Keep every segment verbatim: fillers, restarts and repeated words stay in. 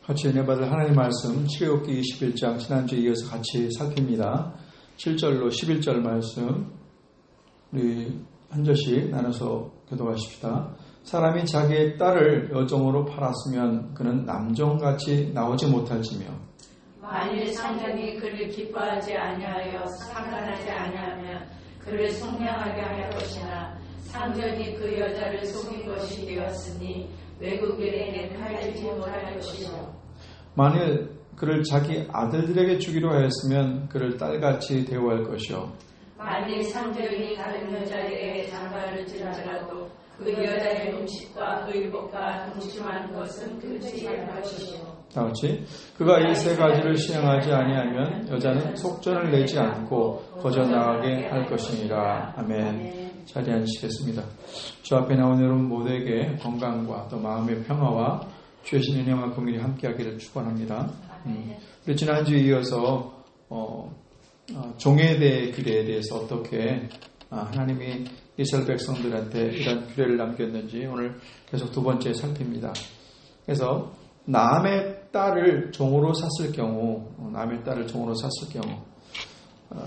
같이 은혜 받을 하나님의 말씀 출애굽기 이십일 장 지난주에 이어서 같이 살핍니다. 칠 절로 십일 절 말씀 우리 한 절씩 나눠서 교독하십시다. 사람이 자기의 딸을 여종으로 팔았으면 그는 남종같이 나오지 못할지며 만일 상전이 그를 기뻐하지 아니하여 상관하지 아니하면 그를 속량하게 할 것이나 상전이 그 여자를 속인 것이 되었으니 외국인에게 팔지 못할 것이요. 만일 그를 자기 아들들에게 주기로 하였으면 그를 딸같이 대우할 것이요. 만일 상전이 다른 여자에게 장가를 지나가도 그 여자의 음식과 의복과 동침한 것은 끊지 할 것이요. 다같이 그가 이 세 가지를 시행하지 아니하면 여자는 속전을 내지 않고 거저 나가게 할 것이니라. 아멘. 자리에 앉으시겠습니다. 주 앞에 나온 여러분 모두에게 건강과 또 마음의 평화와 주의 신 은혜와 긍휼이 함께하기를 축원합니다. 음, 우리 지난주에 이어서 어, 어, 종에 규례에 대해서 어떻게 아, 하나님이 이스라엘 백성들한테 이런 규례를 남겼는지 오늘 계속 두 번째 살핍니다. 그래서 남의 딸을 종으로 샀을 경우, 남의 딸을 종으로 샀을 경우, 어,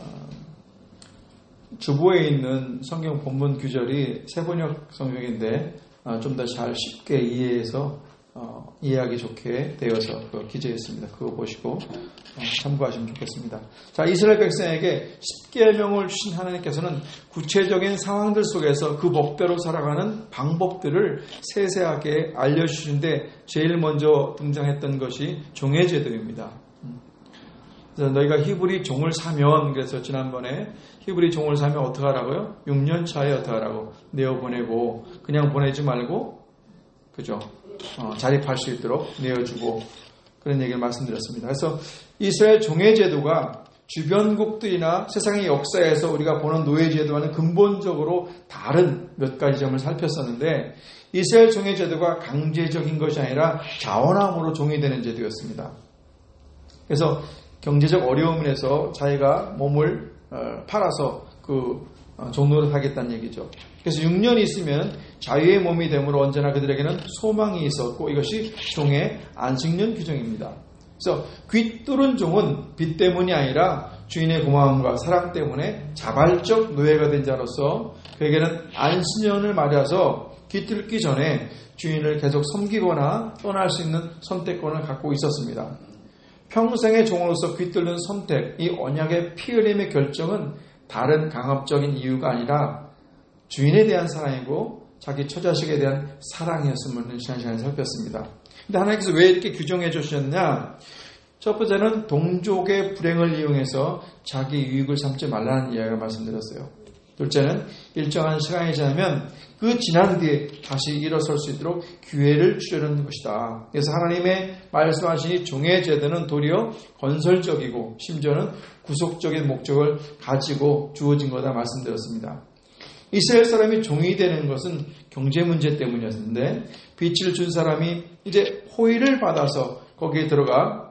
주보에 있는 성경 본문 규절이 세번역 성경인데 어, 좀 더 잘 쉽게 이해해서 어, 이해하기 좋게 되어서 그 기재했습니다. 그거 보시고 어, 참고하시면 좋겠습니다. 자, 이스라엘 백성에게 십계명을 주신 하나님께서는 구체적인 상황들 속에서 그 법대로 살아가는 방법들을 세세하게 알려주시는데 제일 먼저 등장했던 것이 종의 제도입니다. 그래서 너희가 히브리 종을 사면, 그래서 지난번에 히브리 종을 사면 어떻게 하라고요? 육 년 차에 어떻게 하라고? 내어보내고 그냥 보내지 말고 그죠? 어, 자립할 수 있도록 내어주고 그런 얘기를 말씀드렸습니다. 그래서 이스라엘 종의 제도가 주변국들이나 세상의 역사에서 우리가 보는 노예 제도와는 근본적으로 다른 몇 가지 점을 살폈었는데 이스라엘 종의 제도가 강제적인 것이 아니라 자원함으로 종이 되는 제도였습니다. 그래서 경제적 어려움에서 자기가 몸을 팔아서 그 종로를 하겠다는 얘기죠. 그래서 육 년이 있으면 자유의 몸이 되므로 언제나 그들에게는 소망이 있었고 이것이 종의 안식년 규정입니다. 그래서 귀뚫은 종은 빚 때문이 아니라 주인의 고마움과 사랑 때문에 자발적 노예가 된 자로서 그에게는 안식년을 맞아서 귀뚫기 전에 주인을 계속 섬기거나 떠날 수 있는 선택권을 갖고 있었습니다. 평생의 종으로서 귀뚫는 선택, 이 언약의 피 흘림의 결정은 다른 강압적인 이유가 아니라 주인에 대한 사랑이고 자기 처자식에 대한 사랑이었음을 지난 시간에 살폈습니다. 근데 하나님께서 왜 이렇게 규정해 주셨냐? 첫 번째는 동족의 불행을 이용해서 자기 유익을 삼지 말라는 이야기를 말씀드렸어요. 둘째는 일정한 시간이 지나면 그 지난 뒤에 다시 일어설 수 있도록 기회를 주려는 것이다. 그래서 하나님의 말씀하신 이 종의 제도는 도리어 건설적이고 심지어는 구속적인 목적을 가지고 주어진 거다 말씀드렸습니다. 이스라엘 사람이 종이 되는 것은 경제 문제 때문이었는데 빚을 준 사람이 이제 호의를 받아서 거기에 들어가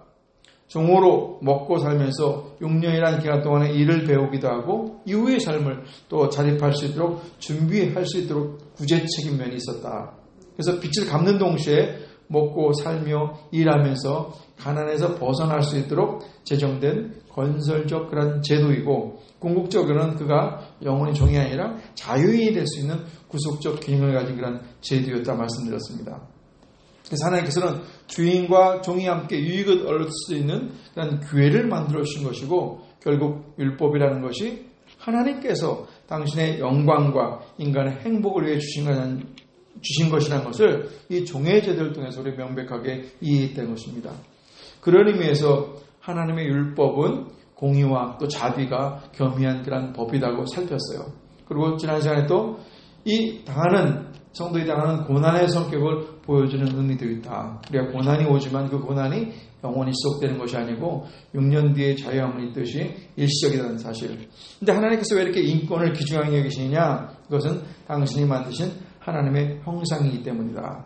종으로 먹고 살면서 육 년이라는 기간 동안에 일을 배우기도 하고 이후의 삶을 또 자립할 수 있도록 준비할 수 있도록 구제 책임면이 있었다. 그래서 빚을 갚는 동시에 먹고 살며 일하면서 가난에서 벗어날 수 있도록 제정된 건설적 그런 제도이고 궁극적으로는 그가 영원히 종이 아니라 자유인이 될 수 있는 구속적 기능을 가진 그런 제도였다 말씀드렸습니다. 그래서 하나님께서는 주인과 종이 함께 유익을 얻을 수 있는 그런 기회를 만들어 주신 것이고 결국 율법이라는 것이 하나님께서 당신의 영광과 인간의 행복을 위해 주신, 것은, 주신 것이라는 것을 이 종의 제도를 통해서 우리 명백하게 이해했다는 것입니다. 그런 의미에서 하나님의 율법은 공의와 또 자비가 겸비한 그런 법이라고 살폈어요. 그리고 지난 시간에 또 이 당하는 성도에 당하는 고난의 성격을 보여주는 의미도 있다. 우리가 고난이 오지만 그 고난이 영원히 지속되는 것이 아니고 육 년 뒤에 자유함을 있듯이 일시적이라는 사실. 근데 하나님께서 왜 이렇게 인권을 귀중하게 여기시느냐? 그것은 당신이 만드신 하나님의 형상이기 때문이다.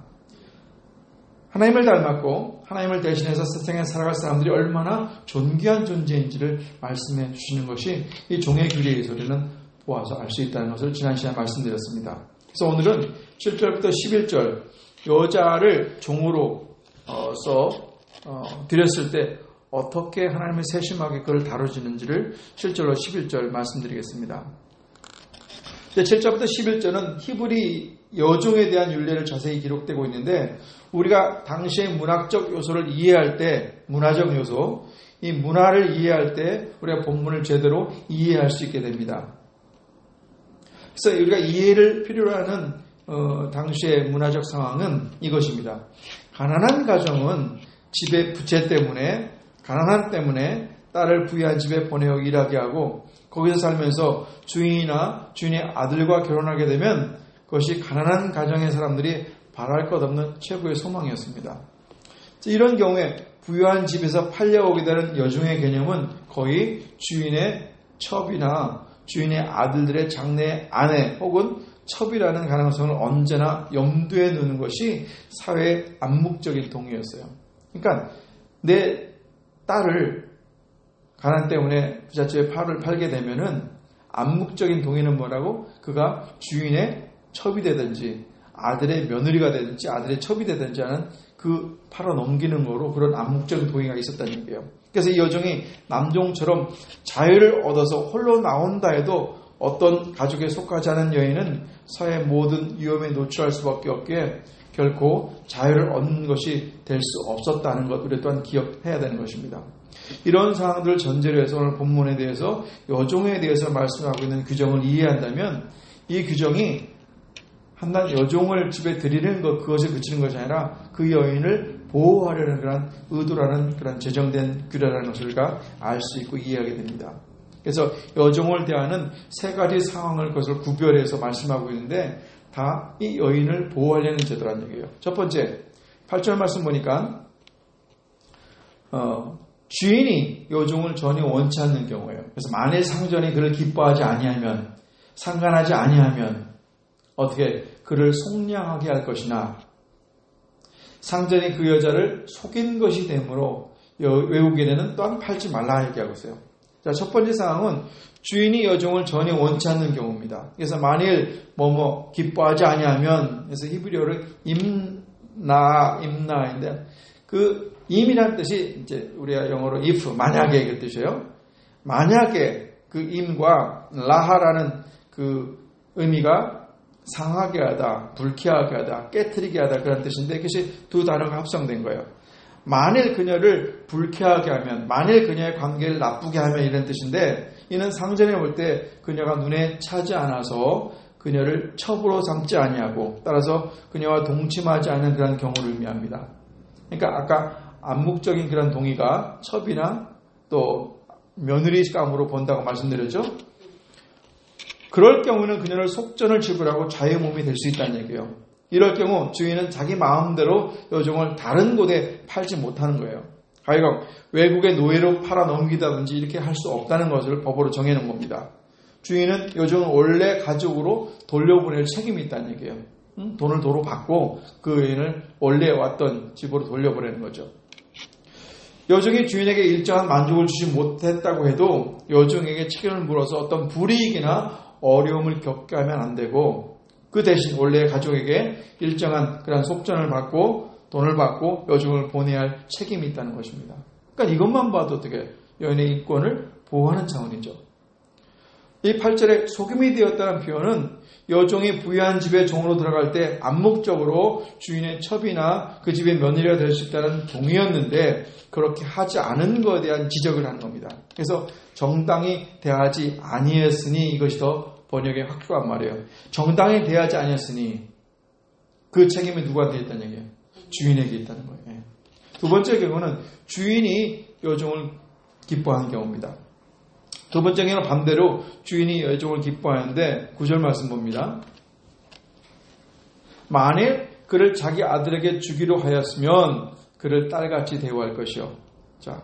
하나님을 닮았고 하나님을 대신해서 세상에 살아갈 사람들이 얼마나 존귀한 존재인지를 말씀해 주시는 것이 이 종의 규례에서 우리는 보아서 알 수 있다는 것을 지난 시간에 말씀드렸습니다. 그래서 오늘은 칠 절부터 십일 절 여자를 종으로 써 어, 드렸을 때 어떻게 하나님의 세심하게 그걸 다뤄지는지를 실제로 십일 절 말씀드리겠습니다. 칠 절부터 십일 절은 히브리 여종에 대한 율례를 자세히 기록되고 있는데 우리가 당시의 문학적 요소를 이해할 때 문화적 요소, 이 문화를 이해할 때 우리가 본문을 제대로 이해할 수 있게 됩니다. 그래서 우리가 이해를 필요로 하는 어, 당시의 문화적 상황은 이것입니다. 가난한 가정은 집의 부채 때문에 가난함 때문에 딸을 부유한 집에 보내어 일하게 하고 거기서 살면서 주인이나 주인의 아들과 결혼하게 되면 그것이 가난한 가정의 사람들이 바랄 것 없는 최고의 소망이었습니다. 이런 경우에 부유한 집에서 팔려오게 되는 여종의 개념은 거의 주인의 첩이나 주인의 아들들의 장래 아내 혹은 첩이라는 가능성을 언제나 염두에 두는 것이 사회의 암묵적인 동의였어요. 그러니까 내 딸을 가난 때문에 부잣집에 팔을 팔게 되면은 암묵적인 동의는 뭐라고? 그가 주인의 첩이 되든지 아들의 며느리가 되든지 아들의 첩이 되든지 하는 그 팔아 넘기는 거로 그런 암묵적인 동의가 있었다는 얘기예요. 그래서 이 여종이 남종처럼 자유를 얻어서 홀로 나온다 해도 어떤 가족에 속하지 않은 여인은 사회의 모든 위험에 노출할 수밖에 없기에 결코 자유를 얻는 것이 될 수 없었다는 것 우리 또한 기억해야 되는 것입니다. 이런 상황들을 전제로 해서 오늘 본문에 대해서 여종에 대해서 말씀하고 있는 규정을 이해한다면 이 규정이 한낱 여종을 집에 들이는 것 그것에 그치는 것이 아니라 그 여인을 보호하려는 그런 의도라는 그런 제정된 규례라는 것을 우리가 알 수 있고 이해하게 됩니다. 그래서 여종을 대하는 세 가지 상황을 그것을 구별해서 말씀하고 있는데 다 이 여인을 보호하려는 제도라는 얘기예요. 첫 번째 팔 절 말씀 보니까 어, 주인이 여종을 전혀 원치 않는 경우예요. 그래서 만일 상전이 그를 기뻐하지 아니하면 상관하지 아니하면 어떻게 그를 속량하게 할 것이나 상전이 그 여자를 속인 것이 되므로 외국인에는 또한 팔지 말라 얘기하고 있어요. 자, 첫 번째 상황은 주인이 여종을 전혀 원치 않는 경우입니다. 그래서 만일 뭐뭐 기뻐하지 아니하면 그래서 히브리어를 임나 임나인데 그 임이라는 뜻이 이제 우리가 영어로 if 만약에 그 뜻이에요. 만약에 그 임과 라하라는 그 의미가 상하게 하다, 불쾌하게 하다, 깨트리게 하다 그런 뜻인데 그것이 두 단어가 합성된 거예요. 만일 그녀를 불쾌하게 하면, 만일 그녀의 관계를 나쁘게 하면 이런 뜻인데 이는 상전에 볼 때 그녀가 눈에 차지 않아서 그녀를 첩으로 삼지 아니하고 따라서 그녀와 동침하지 않은 그런 경우를 의미합니다. 그러니까 아까 암묵적인 그런 동의가 첩이나 또 며느리감으로 본다고 말씀드렸죠. 그럴 경우는 그녀를 속전을 지불하고 자유의 몸이 될 수 있다는 얘기예요. 이럴 경우 주인은 자기 마음대로 여종을 다른 곳에 팔지 못하는 거예요. 가령 외국의 노예로 팔아 넘기다든지 이렇게 할 수 없다는 것을 법으로 정해놓은 겁니다. 주인은 여종을 원래 가족으로 돌려보낼 책임이 있다는 얘기예요. 응? 돈을 도로 받고 그 여인을 원래 왔던 집으로 돌려보내는 거죠. 여종이 주인에게 일정한 만족을 주지 못했다고 해도 여종에게 책임을 물어서 어떤 불이익이나 어려움을 겪게 하면 안 되고 그 대신 원래 가족에게 일정한 그런 속전을 받고 돈을 받고 여종을 보내야 할 책임이 있다는 것입니다. 그러니까 이것만 봐도 어떻게 여인의 인권을 보호하는 차원이죠. 이 팔 절에 속임이 되었다는 표현은 여종이 부유한 집에 종으로 들어갈 때 암묵적으로 주인의 첩이나 그 집의 며느리가 될 수 있다는 동의였는데 그렇게 하지 않은 것에 대한 지적을 하는 겁니다. 그래서 정당히 대하지 아니했으니 이것이 더 번역에 확실한 말이에요. 정당히 대하지 아니했으니 그 책임이 누구한테 있다는 얘기예요? 주인에게 있다는 거예요. 두 번째 경우는 주인이 여종을 기뻐하는 경우입니다. 두 번째 경우는 반대로 주인이 여종을 기뻐하는데 구 절 말씀 봅니다. 만일 그를 자기 아들에게 주기로 하였으면 그를 딸같이 대우할 것이요. 자,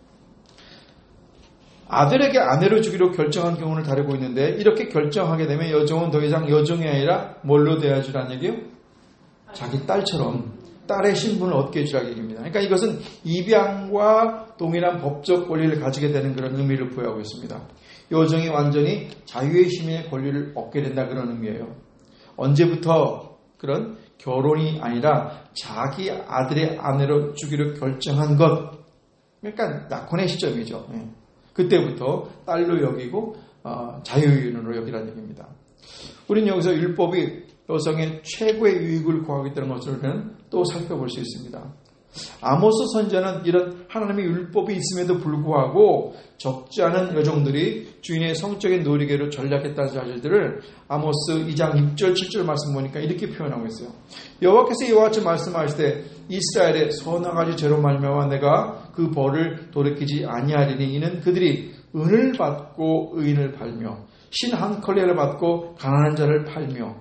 아들에게 아내로 주기로 결정한 경우를 다루고 있는데 이렇게 결정하게 되면 여종은 더 이상 여종이 아니라 뭘로 대해주라는 얘기요? 자기 딸처럼 딸의 신분을 얻게 해주라는 얘기입니다. 그러니까 이것은 입양과 동일한 법적 권리를 가지게 되는 그런 의미를 부여하고 있습니다. 여종이 완전히 자유의 힘의 권리를 얻게 된다 그런 의미예요. 언제부터 그런 결혼이 아니라 자기 아들의 아내로 주기로 결정한 것. 그러니까 낙혼의 시점이죠. 예. 그때부터 딸로 여기고 어, 자유인으로 여기라는 얘기입니다. 우리는 여기서 율법이 여성의 최고의 유익을 구하겠다는 것을 또 살펴볼 수 있습니다. 아모스 선지자는 이런 하나님의 율법이 있음에도 불구하고 적지 않은 여종들이 주인의 성적인 놀이개로 전략했다는 사실들을 아모스 이 장 육 절 칠 절 말씀 보니까 이렇게 표현하고 있어요. 여호와께서 이와 같이 말씀하실 때 이스라엘의 선악가지 죄로 말미암아 내가 그 벌을 돌이키지 아니하리니 이는 그들이 은을 받고 의인을 팔며 신 한 컬레를 받고 가난한 자를 팔며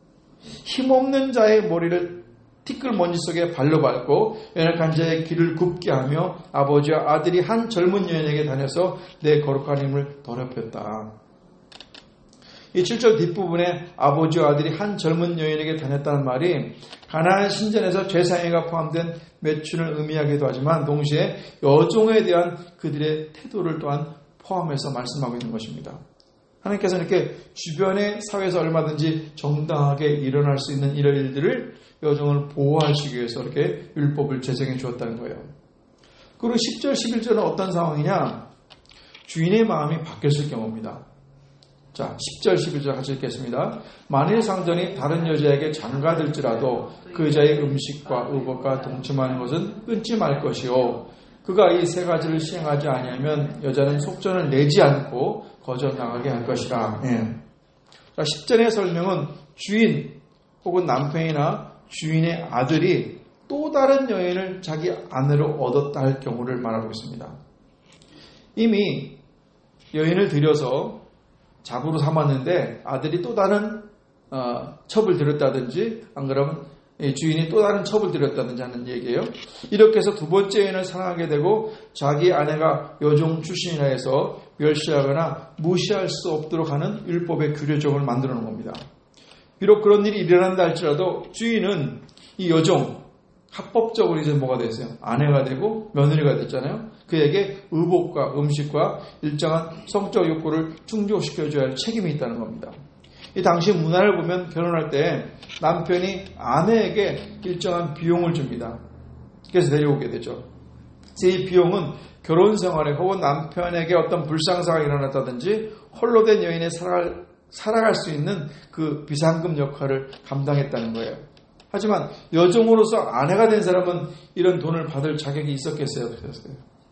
힘없는 자의 머리를 티끌먼지 속에 발로 밟고 연약한 자의 길을 굽게 하며 아버지와 아들이 한 젊은 여인에게 다녀서 내 거룩한 힘을 더럽혔다. 이 칠 절 뒷부분에 아버지와 아들이 한 젊은 여인에게 다녔다는 말이 가나안 신전에서 제사행위가 포함된 매춘을 의미하기도 하지만 동시에 여종에 대한 그들의 태도를 또한 포함해서 말씀하고 있는 것입니다. 하나님께서는 이렇게 주변의 사회에서 얼마든지 정당하게 일어날 수 있는 이런 일들을 여종을 보호하시기 위해서 이렇게 율법을 제정해 주었다는 거예요. 그리고 십 절, 십일 절은 어떤 상황이냐? 주인의 마음이 바뀌었을 경우입니다. 자, 십 절, 십일 절 같이 읽겠습니다. 만일 상전이 다른 여자에게 장가들지라도 그 여자의 음식과 의복과 동침하는 것은 끊지 말 것이요. 그가 이 세 가지를 시행하지 아니하면 여자는 속전을 내지 않고 거저 나가게 할 것이라. 예. 자, 십 절의 설명은 주인 혹은 남편이나 주인의 아들이 또 다른 여인을 자기 아내로 얻었다 할 경우를 말하고 있습니다. 이미 여인을 들여서 잡으로 삼았는데 아들이 또 다른 어, 첩을 들였다든지 안 그러면 주인이 또 다른 첩을 들였다든지 하는 얘기예요. 이렇게 해서 두 번째 여인을 사랑하게 되고 자기 아내가 여종 출신이라 해서 멸시하거나 무시할 수 없도록 하는 율법의 규례적을 만들어 놓은 겁니다. 비록 그런 일이 일어난다 할지라도 주인은 이 여종 합법적으로 이제 뭐가 됐어요? 아내가 되고 며느리가 됐잖아요. 그에게 의복과 음식과 일정한 성적 욕구를 충족시켜줘야 할 책임이 있다는 겁니다. 이 당시 문화를 보면 결혼할 때 남편이 아내에게 일정한 비용을 줍니다. 그래서 데려오게 되죠. 이 비용은 결혼 생활에 혹은 남편에게 어떤 불상사가 일어났다든지 홀로 된 여인의 살아갈, 살아갈 수 있는 그 비상금 역할을 감당했다는 거예요. 하지만 여종으로서 아내가 된 사람은 이런 돈을 받을 자격이 있었겠어요? 없었어요?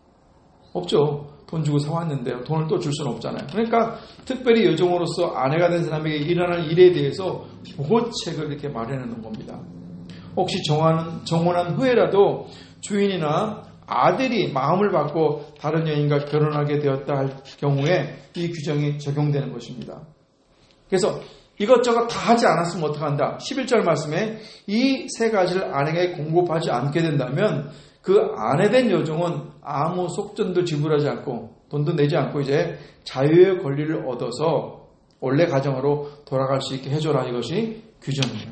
없죠. 돈 주고 사왔는데 돈을 또 줄 수는 없잖아요. 그러니까 특별히 여종으로서 아내가 된 사람에게 일어나는 일에 대해서 보호책을 이렇게 마련해 놓은 겁니다. 혹시 정하는, 정혼한 후에라도 주인이나 아들이 마음을 받고 다른 여인과 결혼하게 되었다 할 경우에 이 규정이 적용되는 것입니다. 그래서 이것저것 다 하지 않았으면 어떡한다? 십일 절 말씀에 이 세 가지를 아내에게 공급하지 않게 된다면 그 아내된 여종은 아무 속전도 지불하지 않고 돈도 내지 않고 이제 자유의 권리를 얻어서 원래 가정으로 돌아갈 수 있게 해줘라. 이것이 규정이에요.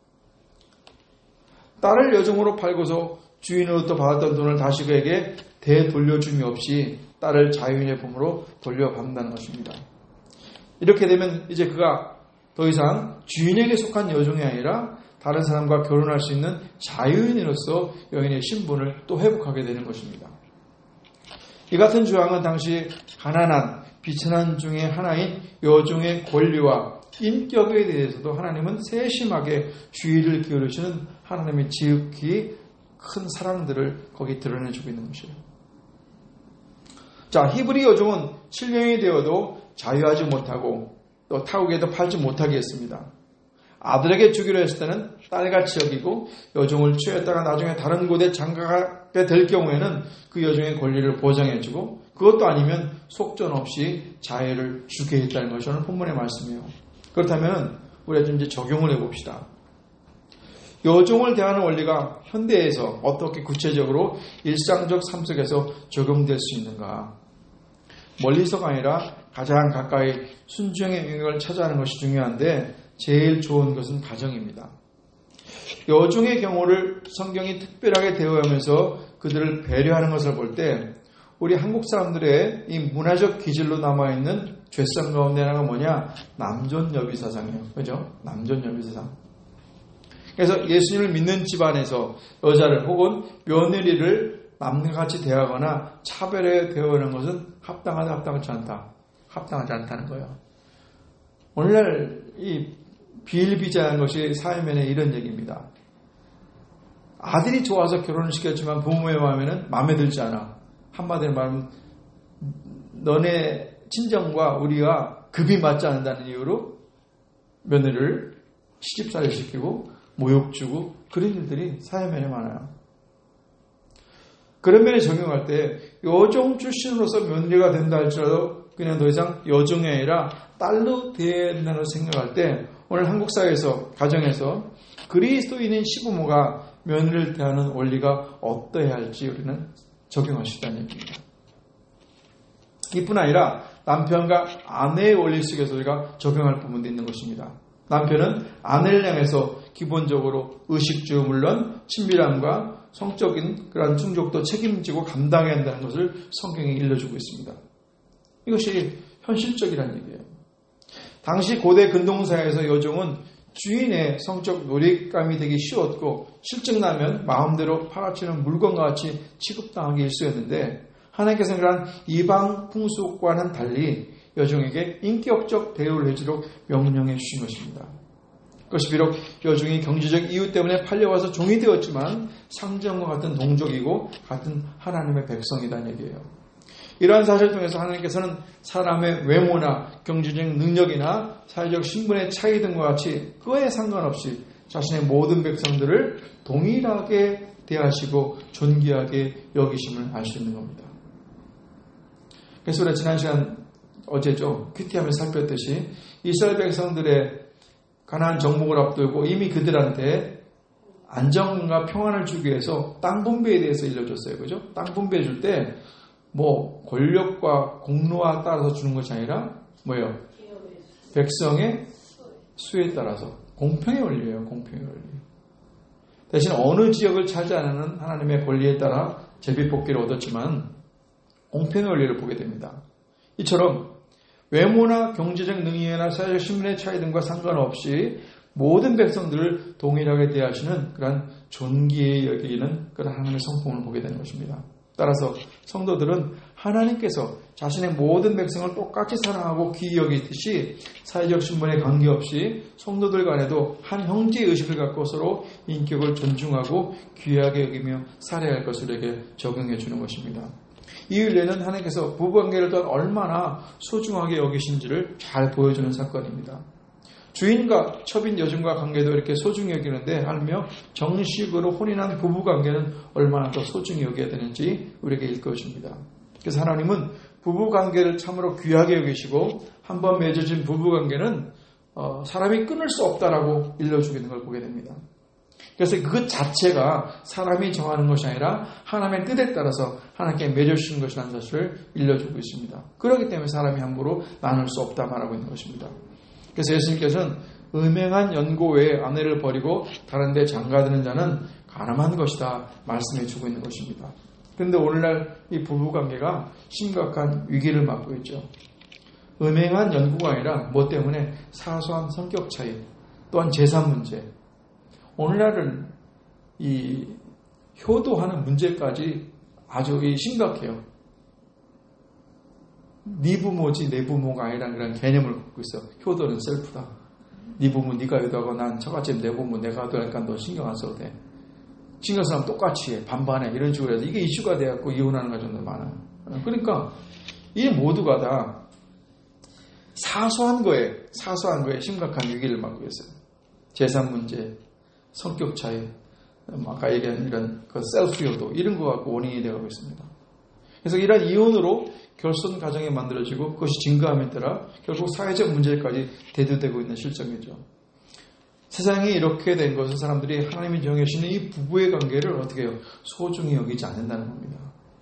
딸을 여종으로 팔고서 주인으로부터 받았던 돈을 다시 그에게 되돌려줌이 없이 딸을 자유인의 품으로 돌려받는다는 것입니다. 이렇게 되면 이제 그가 더 이상 주인에게 속한 여종이 아니라 다른 사람과 결혼할 수 있는 자유인으로서 여인의 신분을 또 회복하게 되는 것입니다. 이 같은 조항은 당시 가난한 비천한 중에 하나인 여종의 권리와 인격에 대해서도 하나님은 세심하게 주의를 기울이시는 하나님의 지극히 큰 사랑들을 거기 드러내주고 있는 것이에요. 자, 히브리 여종은 칠령이 되어도 자유하지 못하고 또 타국에도 팔지 못하게 했습니다. 아들에게 주기로 했을 때는 딸같이 여기고 여종을 취했다가 나중에 다른 곳에 장가가게 될 경우에는 그 여종의 권리를 보장해주고 그것도 아니면 속전 없이 자유를 주게 했다는 것이 오늘 본문의 말씀이에요. 그렇다면 우리가 좀 이제 적용을 해봅시다. 여종을 대하는 원리가 현대에서 어떻게 구체적으로 일상적 삶 속에서 적용될 수 있는가? 멀리서가 아니라 가장 가까이 순종의 영역을 찾아가는 것이 중요한데 제일 좋은 것은 가정입니다. 여종의 경우를 성경이 특별하게 대우하면서 그들을 배려하는 것을 볼 때 우리 한국 사람들의 이 문화적 기질로 남아있는 죄성 가운데 하나가 뭐냐? 남존여비 사상이에요. 그죠? 남존여비 사상. 그래서 예수님을 믿는 집안에서 여자를 혹은 며느리를 남과 같이 대하거나 차별해 대하는 것은 합당하다, 합당하지 않다. 합당하지 않다는 거예요. 오늘날 이 비일비재한 것이 사회면에 이런 얘기입니다. 아들이 좋아서 결혼을 시켰지만 부모의 마음에는 마음에 들지 않아. 한마디로 말하면 너네 친정과 우리가 급이 맞지 않는다는 이유로 며느리를 시집살이 시키고 모욕 주고 그런 일들이 사회면에 많아요. 그런 면에 적용할 때 여종 출신으로서 며느리가 된다 할지라도 그냥 더 이상 여종이 아니라 딸로 된다고 생각할 때 오늘 한국 사회에서 가정에서 그리스도인인 시부모가 며느리를 대하는 원리가 어떠해야 할지 우리는 적용할 수 있다는 얘기입니다. 이뿐 아니라 남편과 아내의 원리 속에서 우리가 적용할 부분도 있는 것입니다. 남편은 아내를 향해서 기본적으로 의식주 물론 친밀함과 성적인 그런 충족도 책임지고 감당해야 한다는 것을 성경이 일러주고 있습니다. 이것이 현실적이라는 얘기예요. 당시 고대 근동사회에서 여종은 주인의 성적 놀잇감이 되기 쉬웠고 실증나면 마음대로 팔아치는 물건과 같이 취급당하기 일쑤였는데 하나님께서는 그런 이방 풍속과는 달리 여종에게 인격적 대우를 해주도록 명령해 주신 것입니다. 그것이 비록 여종이 경제적 이유 때문에 팔려와서 종이 되었지만 상정과 같은 동족이고 같은 하나님의 백성이라는 얘기예요. 이러한 사실을 통해서 하나님께서는 사람의 외모나 경제적 능력이나 사회적 신분의 차이 등과 같이 그에 상관없이 자신의 모든 백성들을 동일하게 대하시고 존귀하게 여기심을 알 수 있는 겁니다. 그래서 우리가 지난 시간 어제죠. 큐티하며 살폈듯이 이스라엘 백성들의 가나안 정복을 앞두고 이미 그들한테 안정과 평안을 주기 위해서 땅 분배에 대해서 일러줬어요. 그죠? 땅 분배해 줄 때 뭐 권력과 공로와 따라서 주는 것이 아니라 뭐예요? 백성의 수에 따라서 공평의 원리예요. 공평의 원리. 대신 어느 지역을 차지하는 하나님의 권리에 따라 제비뽑기를 얻었지만 공평의 원리를 보게 됩니다. 이처럼 외모나 경제적 능력이나 사회적 신분의 차이 등과 상관없이 모든 백성들을 동일하게 대하시는 그런 존귀에 여기는 그런 하나님의 성품을 보게 되는 것입니다. 따라서 성도들은 하나님께서 자신의 모든 백성을 똑같이 사랑하고 귀히 여기듯이 사회적 신분에 관계없이 성도들 간에도 한 형제의 의식을 갖고 서로 인격을 존중하고 귀하게 여기며 살아야 할 것을 우리에게 적용해 주는 것입니다. 이 윤례는 하나님께서 부부관계를 또한 얼마나 소중하게 여기신지를 잘 보여주는 사건입니다. 주인과 첩인 여종과 관계도 이렇게 소중히 여기는데 하며 정식으로 혼인한 부부관계는 얼마나 더 소중히 여겨야 되는지 우리에게 일깨워줍니다. 그래서 하나님은 부부관계를 참으로 귀하게 여기시고 한번 맺어진 부부관계는 어, 사람이 끊을 수 없다라고 일러주고 걸 보게 됩니다. 그래서 그 자체가 사람이 정하는 것이 아니라 하나님의 뜻에 따라서 하나님께 맺어주신 것이라는 사실을 일러주고 있습니다. 그렇기 때문에 사람이 함부로 나눌 수 없다 말하고 있는 것입니다. 그래서 예수님께서는 음행한 연고 외에 아내를 버리고 다른 데 장가드는 자는 가늠한 것이다 말씀해 주고 있는 것입니다. 그런데 오늘날 이 부부관계가 심각한 위기를 맞고 있죠. 음행한 연고가 아니라 뭐 때문에 사소한 성격 차이 또한 재산 문제 오늘날은 이 효도하는 문제까지 아주 심각해요. 네 부모지 내 부모가 아니라는 그런 개념을 갖고 있어. 효도는 셀프다. 네 부모 네가 효도하고 난 처갓집 내 부모 내가 효도하니까 너 신경 안 써도 돼. 신경 쓰면 똑같이 해. 반반해. 이런 식으로 해서 이게 이슈가 돼갖고 이혼하는 가정도 많아요. 그러니까 이 모두가 다 사소한 거에 사소한 거에 심각한 위기를 맞고 있어요. 재산 문제, 성격 차이, 아까 얘기한 이런 그 셀프 효도 이런 거 갖고 원인이 되어가고 있습니다. 그래서 이러한 이혼으로 결손 가정이 만들어지고 그것이 증가함에 따라 결국 사회적 문제까지 대두되고 있는 실정이죠. 세상이 이렇게 된 것은 사람들이 하나님이 정해주시는 이 부부의 관계를 어떻게 해요? 소중히 여기지 않는다는 겁니다.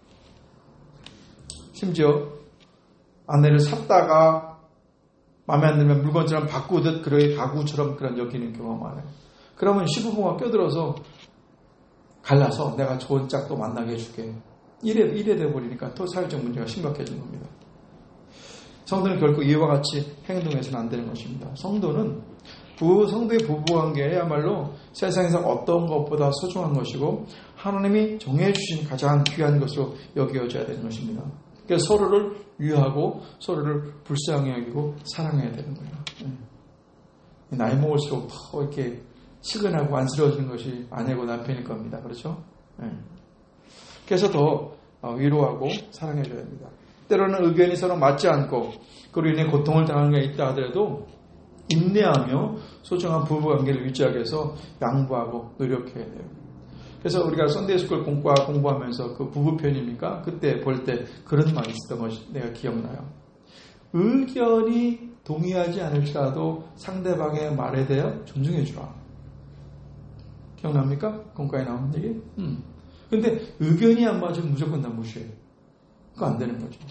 심지어 아내를 샀다가 마음에 안 들면 물건처럼 바꾸듯 그의 가구처럼 그런 여기는 경우가 많아요. 그러면 시부모가 껴들어서 갈라서 내가 좋은 짝도 만나게 해줄게. 이래, 이래 돼버리니까 또 사회적 문제가 심각해진 겁니다. 성도는 결코 이와 같이 행동해서는 안 되는 것입니다. 성도는 부 성도의 부부관계야말로 세상에서 어떤 것보다 소중한 것이고 하나님이 정해주신 가장 귀한 것으로 여겨져야 되는 것입니다. 그래서 서로를 위하고 서로를 불쌍히 여기고 사랑해야 되는 거예요. 나이 먹을수록 더 이렇게 치근하고 안쓰러워지는 것이 아내고 남편일 겁니다. 그렇죠? 그래서 더 위로하고 사랑해줘야 됩니다. 때로는 의견이 서로 맞지 않고 그로 인해 고통을 당하는 게 있다 하더라도 인내하며 소중한 부부관계를 유지하기 위해서 양보하고 노력해야 돼요. 그래서 우리가 썬데이스쿨 공과 공부하면서 그 부부 편입니까? 그때 볼 때 그런 말이 있었던 것이 내가 기억나요. 의견이 동의하지 않을지라도 상대방의 말에 대해 존중해 주라. 기억납니까? 공과에 나온 얘기? 음. 근데 의견이 안 맞으면 무조건 다 무시해요. 그거 안 되는 거죠.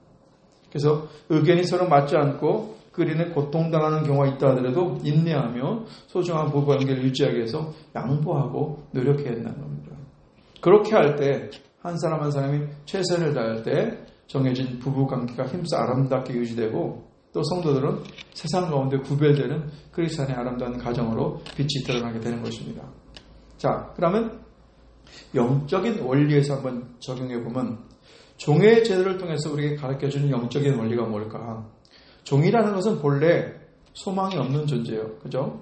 그래서 의견이 서로 맞지 않고 그리는 고통당하는 경우가 있다 하더라도 인내하며 소중한 부부관계를 유지하기 위해서 양보하고 노력해야 된다는 겁니다. 그렇게 할 때 한 사람 한 사람이 최선을 다할 때 정해진 부부관계가 힘써 아름답게 유지되고 또 성도들은 세상 가운데 구별되는 그리스도의 아름다운 가정으로 빛이 드러나게 되는 것입니다. 자, 그러면 영적인 원리에서 한번 적용해 보면 종의 제도를 통해서 우리에게 가르쳐주는 영적인 원리가 뭘까? 종이라는 것은 본래 소망이 없는 존재예요. 그죠?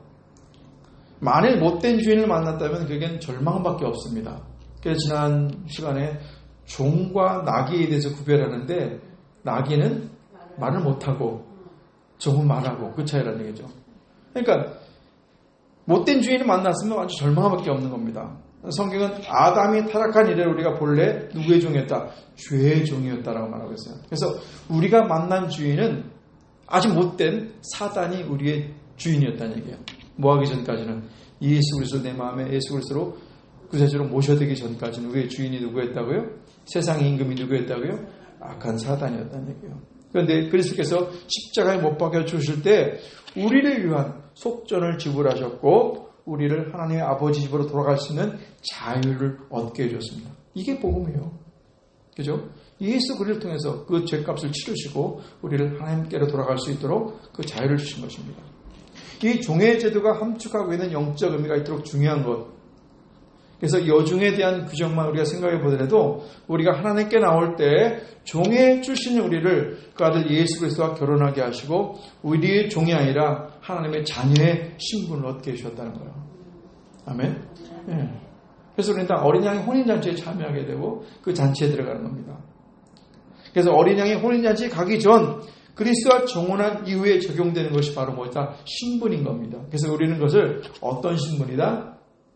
만일 못된 주인을 만났다면 그게 절망밖에 없습니다. 그래서 지난 시간에 종과 나귀에 대해서 구별하는데 나귀는 말을 못하고 종은 말하고 그 차이라는 얘기죠. 그러니까 못된 주인을 만났으면 완전 절망밖에 없는 겁니다. 성경은 아담이 타락한 이래 우리가 본래 누구의 종이었다? 죄의 종이었다라고 말하고 있어요. 그래서 우리가 만난 주인은 아주 못된 사단이 우리의 주인이었다는 얘기예요. 뭐하기 전까지는 예수 그리스도 내 마음에 예수 그리스도로 구세주로 모셔드기 전까지는 우리의 주인이 누구였다고요? 세상의 임금이 누구였다고요? 악한 사단이었다는 얘기예요. 그런데 그리스도께서 십자가에 못 박혀 주실 때 우리를 위한 속전을 지불하셨고 우리를 하나님의 아버지 집으로 돌아갈 수 있는 자유를 얻게 해줬습니다. 이게 복음이에요. 그죠? 예수 그리스도를 통해서 그 죄값을 치르시고 우리를 하나님께로 돌아갈 수 있도록 그 자유를 주신 것입니다. 이 종의 제도가 함축하고 있는 영적 의미가 있도록 중요한 것. 그래서 여종에 대한 규정만 우리가 생각해 보더라도 우리가 하나님께 나올 때 종의 출신인 우리를 그 아들 예수 그리스도와 결혼하게 하시고 우리의 종이 아니라 하나님의 자녀의 신분을 얻게 해주셨다는 거예요. 아멘. 네. 그래서 우리는 다 어린 양의 혼인잔치에 참여하게 되고 그 잔치에 들어가는 겁니다. 그래서 어린 양의 혼인잔치에 가기 전 그리스도와 정혼한 이후에 적용되는 것이 바로 뭐다? 신분인 겁니다. 그래서 우리는 그것을 어떤 신분이다?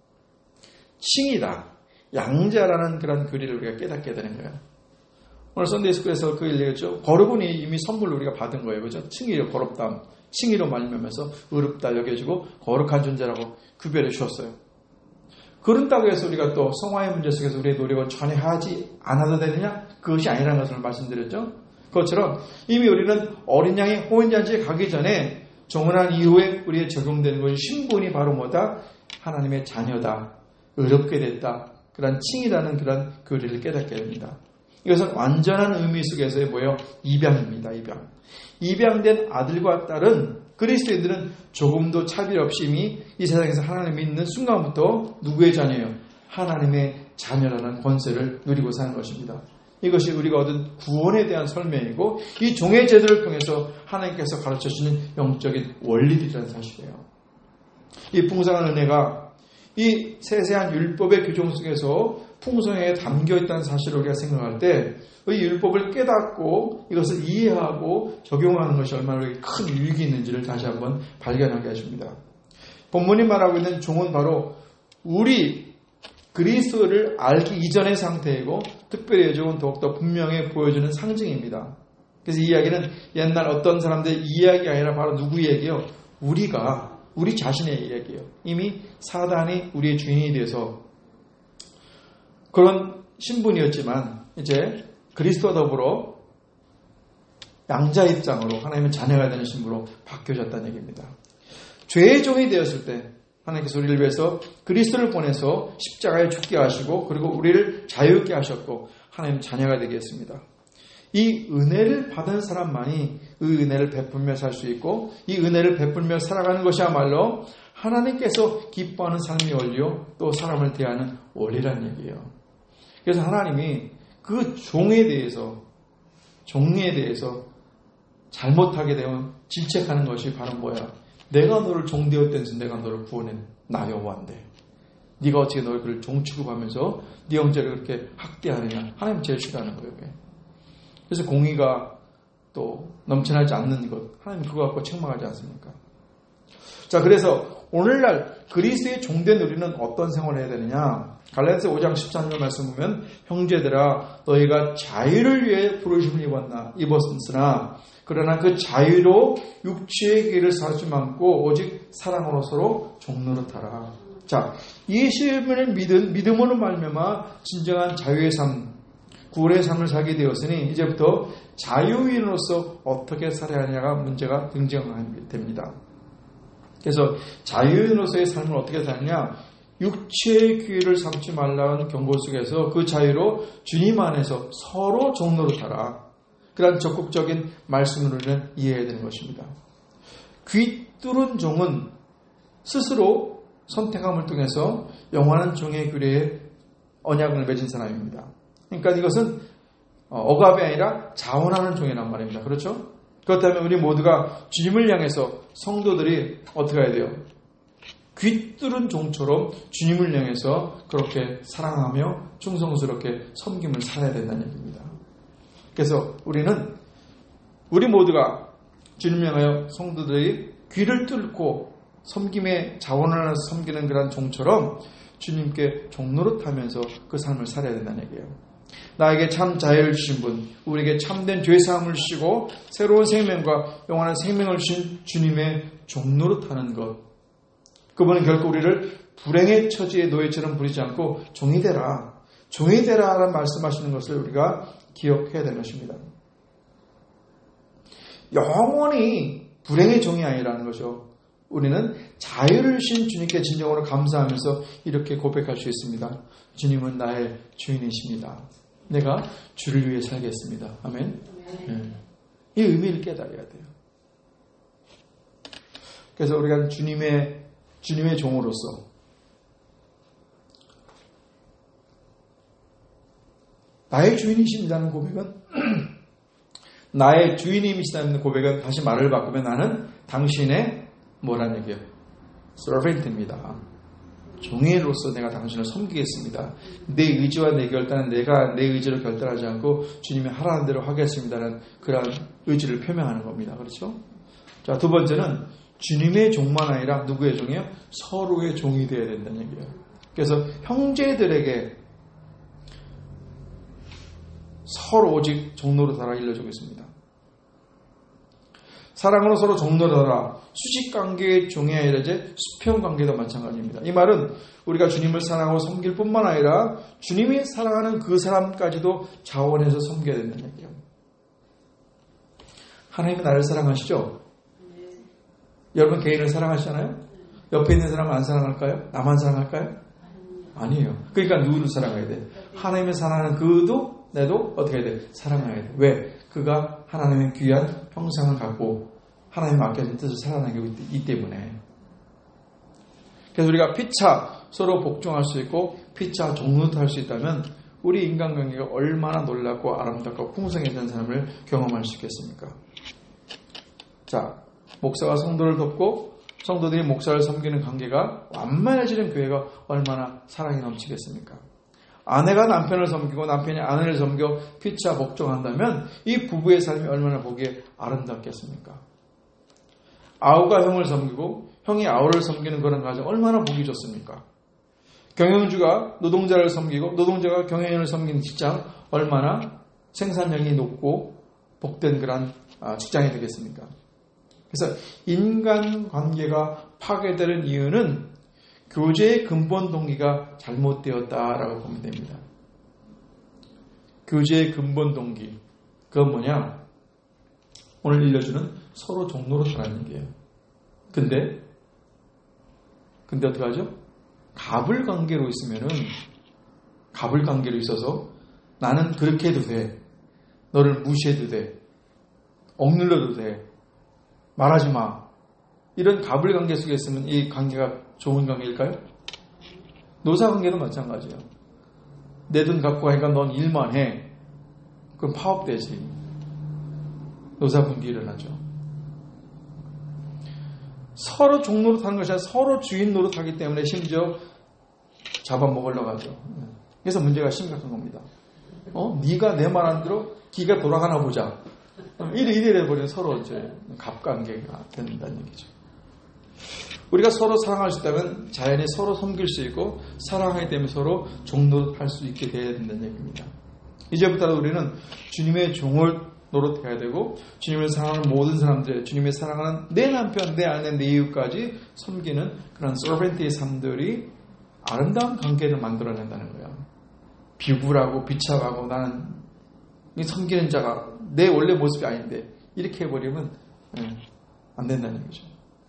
칭이다. 양자라는 그런 교리를 우리가 깨닫게 되는 거예요. 오늘 썬데이스쿨에서 그 일 얘기했죠. 거룩은 이미 선물로 우리가 받은 거예요. 그죠? 칭의로 거룩담, 칭의로 말미암아서 의롭다 여겨지고 거룩한 존재라고 구별해 주었어요. 그런다고 해서 우리가 또 성화의 문제 속에서 우리의 노력을 전혀 하지 않아도 되느냐? 그것이 아니라는 것을 말씀드렸죠. 그것처럼 이미 우리는 어린 양의 혼인잔치에 가기 전에 정혼한 이후에 우리에 적용되는 것이 신분이 바로 뭐다? 하나님의 자녀다. 의롭게 됐다. 그런 칭이라는 그런 교리를 깨닫게 됩니다. 이것은 완전한 의미 속에서의 뭐예요? 입양입니다. 입양. 입양된 아들과 딸은 그리스도인들은 조금도 차별 없이 이미 이 세상에서 하나님을 믿는 순간부터 누구의 자녀예요? 하나님의 자녀라는 권세를 누리고 사는 것입니다. 이것이 우리가 얻은 구원에 대한 설명이고 이 종의 제도를 통해서 하나님께서 가르쳐주는 영적인 원리들이라는 사실이에요. 이 풍성한 은혜가 이 세세한 율법의 규정 속에서 풍성하게 담겨있다는 사실을 우리가 생각할 때 이 율법을 깨닫고 이것을 이해하고 적용하는 것이 얼마나 큰 유익이 있는지를 다시 한번 발견하게 해줍니다. 본문이 말하고 있는 종은 바로 우리 그리스도를 알기 이전의 상태이고 특별히 여종은 더욱더 분명히 보여주는 상징입니다. 그래서 이 이야기는 옛날 어떤 사람들의 이야기가 아니라 바로 누구 얘기예요? 우리가 우리 자신의 이야기예요. 이미 사단이 우리의 주인이 돼서 그런 신분이었지만 이제 그리스도와 더불어 양자 입장으로 하나님의 자녀가 되는 신분으로 바뀌어졌다는 얘기입니다. 죄의 종이 되었을 때 하나님께서 우리를 위해서 그리스도를 보내서 십자가에 죽게 하시고 그리고 우리를 자유롭게 하셨고 하나님 자녀가 되게 했습니다. 이 은혜를 받은 사람만이 그 은혜를 베풀며 살 수 있고 이 은혜를 베풀며 살아가는 것이야말로 하나님께서 기뻐하는 삶의 원리요 또 사람을 대하는 원리라는 얘기예요. 그래서 하나님이 그 종에 대해서 종에 대해서 잘못하게 되면 질책하는 것이 바로 뭐야? 내가 너를 종되었던지 내가 너를 구원한 나 여호와인데 네가 어떻게 너를 그를 종 취급하면서 네 형제를 그렇게 학대하느냐? 하나님 제일 싫어하는 거예요. 그래서 공의가 또 넘쳐나지 않는 것 하나님 그거 갖고 책망하지 않습니까? 자, 그래서 오늘날 그리스도의 종된 우리는 어떤 생활을 해야 되느냐? 갈라디아서 오 장 십삼 절 말씀 보면 형제들아 너희가 자유를 위해 부르심을 입었나 입었으나 그러나 그 자유로 육체의 길을 사지 말고 오직 사랑으로 서로 종노릇하라. 자, 예수님을 믿은 믿음으로 말미암아 진정한 자유의 삶, 구원의 삶을 살게 되었으니 이제부터 자유인으로서 어떻게 살아야 하냐가 문제가 등장하게 됩니다. 그래서 자유인으로서의 삶을 어떻게 사느냐? 육체의 기회를 삼지 말라는 경고 속에서 그 자유로 주님 안에서 서로 종노릇하라. 그런 적극적인 말씀을 우리는 이해해야 되는 것입니다. 귀뚫은 종은 스스로 선택함을 통해서 영원한 종의 규례에 언약을 맺은 사람입니다. 그러니까 이것은 억압이 아니라 자원하는 종이란 말입니다. 그렇죠? 그렇다면 우리 모두가 주님을 향해서 성도들이 어떻게 해야 돼요? 귀뚫은 종처럼 주님을 향해서 그렇게 사랑하며 충성스럽게 섬김을 살아야 된다는 얘기입니다. 그래서 우리는 우리 모두가 주님을 향하여 성도들이 귀를 뚫고 섬김의 자원을 하나서 섬기는 그런 종처럼 주님께 종노릇하면서 그 삶을 살아야 된다는 얘기예요. 나에게 참 자유를 주신 분, 우리에게 참된 죄사함을 주시고 새로운 생명과 영원한 생명을 주신 주님의 종노릇하는 것. 그분은 결코 우리를 불행의 처지의 노예처럼 부리지 않고 종이 되라, 종이 되라 라는 말씀하시는 것을 우리가 기억해야 되는 것입니다. 영원히 불행의 종이 아니라는 거죠. 우리는 자유를 주신 주님께 진정으로 감사하면서 이렇게 고백할 수 있습니다. 주님은 나의 주인이십니다. 내가 주를 위해 살겠습니다. 아멘. 네. 이 의미를 깨달아야 돼요. 그래서 우리가 주님의 주님의 종으로서 나의 주인이십니다는 고백은 나의 주인이시다는 고백은 다시 말을 바꾸면 나는 당신의 뭐라는 얘기예요? servant입니다. 종이로서 내가 당신을 섬기겠습니다. 내 의지와 내 결단은 내가 내 의지로 결단하지 않고 주님이 하라는 대로 하겠습니다라는 그런 의지를 표명하는 겁니다. 그렇죠? 자, 두 번째는 주님의 종만 아니라 누구의 종이에요? 서로의 종이 되어야 된다는 얘기예요. 그래서 형제들에게 서로 오직 종노릇하라 일러주고 있습니다. 사랑으로 서로 종노릇하라. 수직관계의 종이 아니라 이제 수평관계도 마찬가지입니다. 이 말은 우리가 주님을 사랑하고 섬길 뿐만 아니라 주님이 사랑하는 그 사람까지도 자원해서 섬겨야 된다는 얘기예요. 하나님은 나를 사랑하시죠? 네. 여러분 개인을 사랑하시잖아요? 옆에 있는 사람은 안 사랑할까요? 나만 사랑할까요? 아니에요. 그러니까 누구를 사랑해야 돼? 하나님을 사랑하는 그도 내도 어떻게 해야 돼? 사랑해야 돼. 왜? 그가 하나님의 귀한 형상을 갖고 하나님 맡겨진 뜻을 살아나고 있기 때문에. 그래서 우리가 피차 서로 복종할 수 있고 피차 종노릇할 수 있다면 우리 인간관계가 얼마나 놀랍고 아름답고 풍성해진 삶을 경험할 수 있겠습니까? 자, 목사가 성도를 돕고 성도들이 목사를 섬기는 관계가 완만해지는 교회가 얼마나 사랑이 넘치겠습니까? 아내가 남편을 섬기고 남편이 아내를 섬겨 피차 복종한다면 이 부부의 삶이 얼마나 보기에 아름답겠습니까? 아우가 형을 섬기고 형이 아우를 섬기는 그런 가정 얼마나 보기 좋습니까? 경영주가 노동자를 섬기고 노동자가 경영인을 섬기는 직장 얼마나 생산력이 높고 복된 그런 직장이 되겠습니까? 그래서 인간관계가 파괴되는 이유는 교제의 근본 동기가 잘못되었다라고 보면 됩니다. 교제의 근본 동기, 그건 뭐냐? 오늘 일러주는 서로 종노릇하라는 얘기예요. 근데 근데 어떡하죠? 갑을 관계로 있으면은 갑을 관계로 있어서 나는 그렇게 해도 돼. 너를 무시해도 돼. 억눌러도 돼. 말하지 마. 이런 가불관계 속에 있으면 이 관계가 좋은 관계일까요? 노사관계도 마찬가지예요. 내 돈 갖고 가니까 넌 일만 해. 그럼 파업되지. 노사분기 일어나죠. 서로 종 노릇하는 것이 아니라 서로 주인 노릇하기 때문에 심지어 잡아먹으려고 하죠. 그래서 문제가 심각한 겁니다. 어? 네가 내 말 안 들어? 기가 돌아가나 보자. 이래 이래 버리면 서로 이제 갑관계가 된다는 얘기죠. 우리가 서로 사랑할 수 있다면 자연히 서로 섬길 수 있고 사랑하게 되면 서로 종노릇할 수 있게 되어야 된다는 얘기입니다. 이제부터 우리는 주님의 종을 노릇해야 되고 주님을 사랑하는 모든 사람들, 주님의 사랑하는 내 남편, 내 아내, 내 이웃까지 섬기는 그런 서벤트의 삶들이 아름다운 관계를 만들어낸다는 거예요. 비굴하고 비참하고 나는 섬기는 자가 내 원래 모습이 아닌데 이렇게 해버리면 안 된다는 거죠.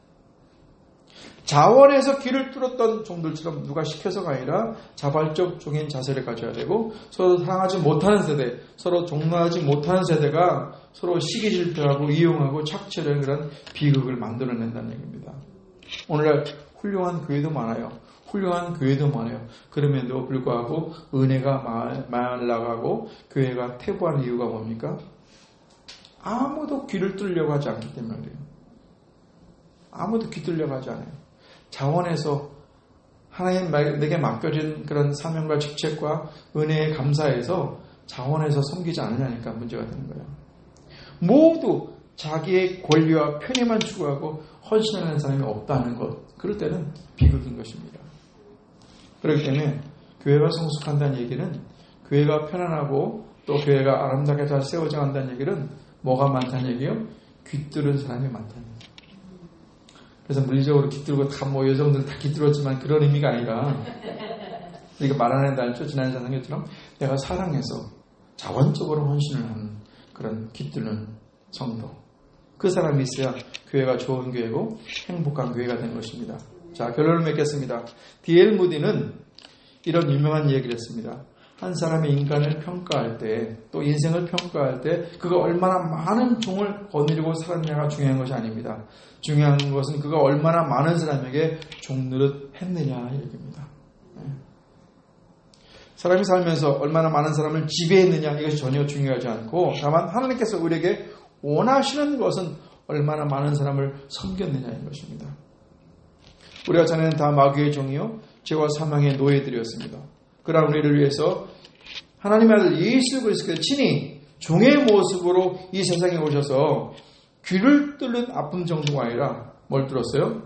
자원에서 길을 뚫었던 종들처럼 누가 시켜서가 아니라 자발적 종인 자세를 가져야 되고 서로 사랑하지 못하는 세대, 서로 종노하지 못하는 세대가 서로 시기질투하고 이용하고 착취하는 그런 비극을 만들어낸다는 얘기입니다. 오늘날 훌륭한 교회도 많아요. 훌륭한 교회도 많아요. 그럼에도 불구하고 은혜가 말라가고 교회가 퇴보한 이유가 뭡니까? 아무도 귀를 뚫으려고 하지 않기 때문에 그래요. 아무도 귀 뚫으려고 하지 않아요. 자원에서 하나님 내게 맡겨진 그런 사명과 직책과 은혜에 감사해서 자원에서 섬기지 않으려니까 문제가 되는 거예요. 모두 자기의 권리와 편의만 추구하고 헌신하는 사람이 없다는 것. 그럴 때는 비극인 것입니다. 그렇기 때문에 교회가 성숙한다는 얘기는 교회가 편안하고 또 교회가 아름답게 잘 세워져 간다는 얘기는 뭐가 많다는 얘기요? 귀뚫은 사람이 많다는 얘기예요. 그래서 물리적으로 깃들고 다 뭐 여성들 다 깃들었지만 그런 의미가 아니라 우리가 말하는 날죠. 지난 장상교처럼 내가 사랑해서 자원적으로 헌신을 하는 그런 깃드는 성도. 그 사람이 있어야 교회가 좋은 교회고 행복한 교회가 되는 것입니다. 자, 결론을 맺겠습니다. 디 엘 무디는 이런 유명한 얘기를 했습니다. 한 사람이 인간을 평가할 때, 또 인생을 평가할 때 그가 얼마나 많은 종을 거느리고 살았냐가 중요한 것이 아닙니다. 중요한 것은 그가 얼마나 많은 사람에게 종노릇 했느냐 얘기입니다. 사람이 살면서 얼마나 많은 사람을 지배했느냐 이것이 전혀 중요하지 않고 다만 하나님께서 우리에게 원하시는 것은 얼마나 많은 사람을 섬겼느냐인 것입니다. 우리가 자네는 다 마귀의 종이요 죄와 사망의 노예들이었습니다. 그러나 우리를 위해서 하나님의 아들 예수 그리스도께서 친히 종의 모습으로 이 세상에 오셔서 귀를 뚫는 아픔 정도가 아니라 뭘 뚫었어요?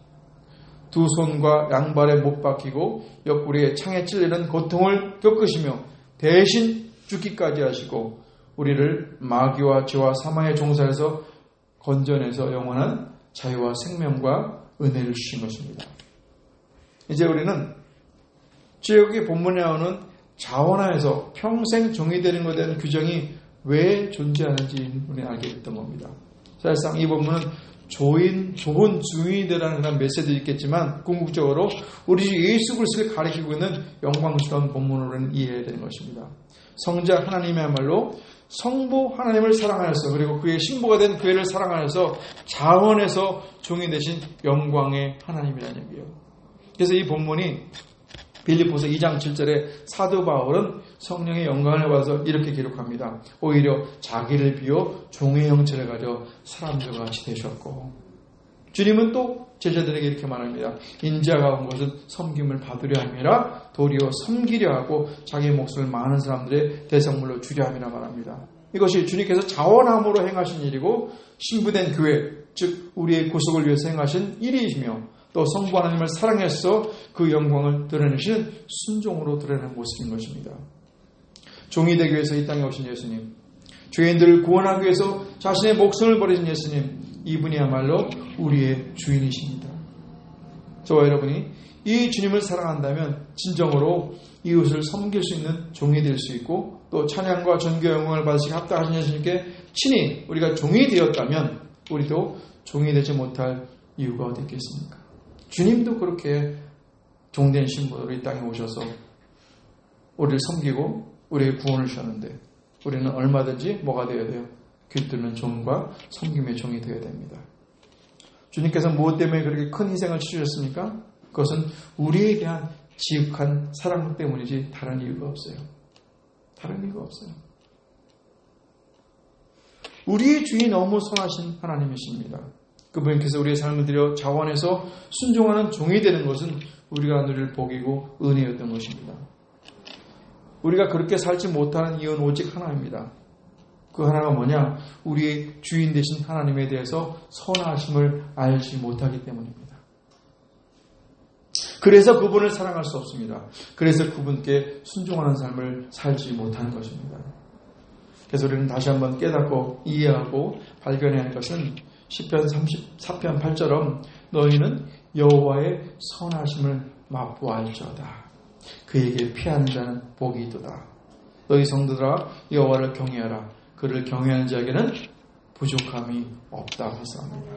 두 손과 양발에 못 박히고 옆구리에 창에 찔리는 고통을 겪으시며 대신 죽기까지 하시고 우리를 마귀와 죄와 사망의 종살에서 건져내서 영원한 자유와 생명과 은혜를 주신 것입니다. 이제 우리는 지역의 본문에 나오는 자원하에서 평생 종이 되는 것에 대한 규정이 왜 존재하는지 우리는 알게 됐던 겁니다. 사실상 이 본문은 조인, 좋은 주인이 되라는 그런 메시지도 있겠지만 궁극적으로 우리 주 예수 그리스도를 가리키고 있는 영광스러운 본문으로는 이해해야 되는 것입니다. 성자 하나님이야말로 성부 하나님을 사랑하여서 그리고 그의 신부가 된 교회를 사랑하여서 자원에서 종이 되신 영광의 하나님이라는 얘기예요. 그래서 이 본문이 빌립보서 이 장 칠 절에 사도 바울은 성령의 영광을 받아서 이렇게 기록합니다. 오히려 자기를 비워 종의 형체를 가져 사람들과 같이 되셨고 주님은 또 제자들에게 이렇게 말합니다. 인자가 온 것은 섬김을 받으려 함이라 도리어 섬기려 하고 자기의 목숨을 많은 사람들의 대성물로 주려 함이라 말합니다. 이것이 주님께서 자원함으로 행하신 일이고 신부된 교회 즉 우리의 구속을 위해서 행하신 일이시며 또 성부 하나님을 사랑해서 그 영광을 드러내시는 순종으로 드러내는 모습인 것입니다. 종이 되기 위해서 이 땅에 오신 예수님, 죄인들을 구원하기 위해서 자신의 목숨을 버리신 예수님, 이분이야말로 우리의 주인이십니다. 저와 여러분이 이 주님을 사랑한다면 진정으로 이웃을 섬길 수 있는 종이 될 수 있고 또 찬양과 존귀 영광을 받으시기 합당하신 예수님께 친히 우리가 종이 되었다면 우리도 종이 되지 못할 이유가 어디 있겠습니까? 주님도 그렇게 종된 신부로 이 땅에 오셔서 우리를 섬기고 우리의 구원을 주셨는데 우리는 얼마든지 뭐가 되어야 돼요? 귀뚫는 종과 섬김의 종이 되어야 됩니다. 주님께서 무엇 때문에 그렇게 큰 희생을 치르셨습니까? 그것은 우리에 대한 지극한 사랑 때문이지 다른 이유가 없어요. 다른 이유가 없어요. 우리의 주인이 너무 선하신 하나님이십니다. 그분께서 우리의 삶을 들여 자원해서 순종하는 종이 되는 것은 우리가 누릴 복이고 은혜였던 것입니다. 우리가 그렇게 살지 못하는 이유는 오직 하나입니다. 그 하나가 뭐냐? 우리의 주인 되신 하나님에 대해서 선하심을 알지 못하기 때문입니다. 그래서 그분을 사랑할 수 없습니다. 그래서 그분께 순종하는 삶을 살지 못하는 것입니다. 그래서 우리는 다시 한번 깨닫고 이해하고 발견해야 할 것은 시편 삼십사 편 팔 절처럼 너희는 여호와의 선하심을 맛보알지어다. 그에게 피하는 자는 복이 있도다. 너희 성도들아 여호와를 경외하라. 그를 경외하는 자에게는 부족함이 없다 하사옵니다.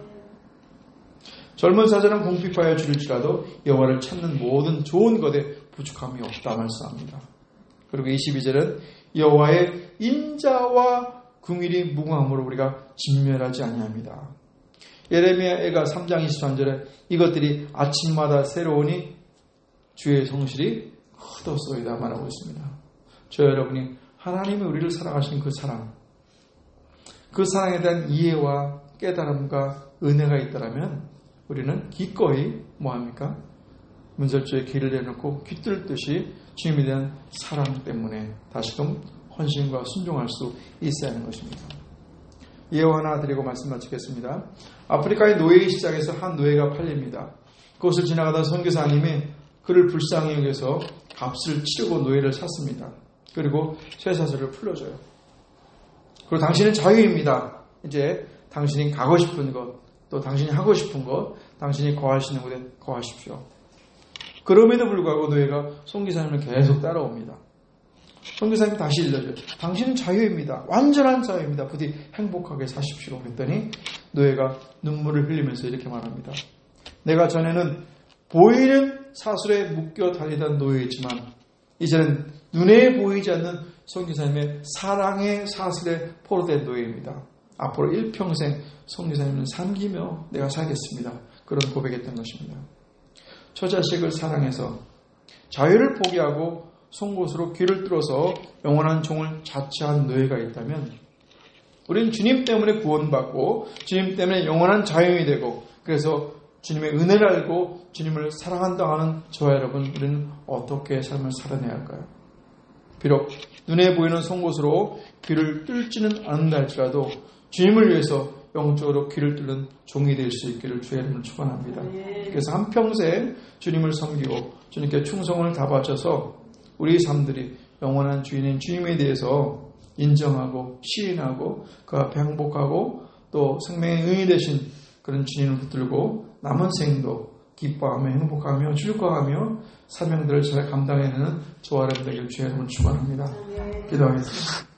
젊은 사자는 궁핍하여 줄일지라도 여호와를 찾는 모든 좋은 것에 부족함이 없다 말씀합니다. 그리고 이십이 절은 여호와의 인자와 긍휼이 무궁함으로 우리가 진멸하지 아니합니다. 예레미야가 삼 장 이십삼 절에 이것들이 아침마다 새로우니 주의 성실이 크도소이다 말하고 있습니다. 저 여러분이 하나님이 우리를 사랑하신 그 사랑, 그 사랑에 대한 이해와 깨달음과 은혜가 있다면 우리는 기꺼이 뭐합니까? 문설주에 귀를 내놓고 귀뚫듯이 주님에 대한 사랑 때문에 다시금 헌신과 순종할 수 있어야 하는 것입니다. 예화 하나 드리고 말씀 마치겠습니다. 아프리카의 노예 시장에서 한 노예가 팔립니다. 그것을 지나가던 선교사님이 그를 불쌍히 여겨서 값을 치르고 노예를 샀습니다. 그리고 쇠사슬을 풀어줘요. 그리고 당신은 자유입니다. 이제 당신이 가고 싶은 것, 또 당신이 하고 싶은 것, 당신이 거할 수 있는 곳에 거하십시오. 그럼에도 불구하고 노예가 선교사님을 계속 따라옵니다. 선교사님이 다시 일러줘요. 당신은 자유입니다. 완전한 자유입니다. 부디 행복하게 사십시오. 했더니 노예가 눈물을 흘리면서 이렇게 말합니다. 내가 전에는 보이는 사슬에 묶여 다니던 노예이지만 이제는 눈에 보이지 않는 선교사님의 사랑의 사슬에 포로된 노예입니다. 앞으로 일평생 선교사님을 섬기며 내가 살겠습니다. 그런 고백했던 것입니다. 처자식을 사랑해서 자유를 포기하고 송곳으로 귀를 뚫어서 영원한 종을 자처한 노예가 있다면 우리는 주님 때문에 구원받고 주님 때문에 영원한 자유인이 되고 그래서 주님의 은혜를 알고 주님을 사랑한다 하는 저와 여러분, 우리는 어떻게 삶을 살아내야 할까요? 비록 눈에 보이는 송곳으로 귀를 뚫지는 않는다 할지라도 주님을 위해서 영적으로 귀를 뚫는 종이 될 수 있기를 주의 이름으로 축원합니다. 그래서 한평생 주님을 섬기고 주님께 충성을 다 바쳐서 우리 삶들이 영원한 주인인 주님에 대해서 인정하고 시인하고 그 앞에 행복하고 또 생명의 의인이 되신 그런 주님을 붙들고 남은 생도 기뻐하며 행복하며 즐거워하며 사명들을 잘 감당해내는 저와 여러분들에게 주의 이름을 축원합니다. 기도하겠습니다.